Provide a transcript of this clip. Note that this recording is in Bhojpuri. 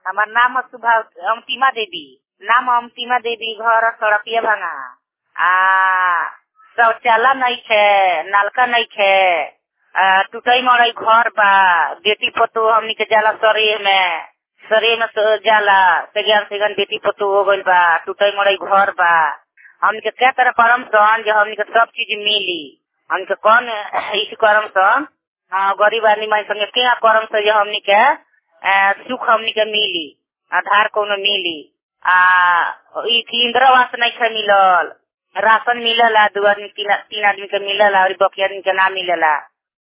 हमार नाम सुभा अमतिमा देवी। नाम अमतिमा देवी। घर सड़किया भांगा। शौचालय नहीं खे, नलका नहीं खे। टूटई मड़ई घर बा। बेटी पतो हमनी के जाला शरीर में जाला सेगन बेटी पतो हो गइल बा। टूटई मड़ई घर बा। हमनी के क्या तरह करम सन जो हमनी के सब चीज मिली। हमनी के कौन इस करम सन गरीब आदमी माई संगे क्या करम से जो हमनी के सुख हमनी के मिली। आधार कोनो मिली। इंद्रावास नहीं खे मिलल। राशन मिलला 2 आदमी 3 आदमी के मिलला और बाकी आदमी के ना मिलला।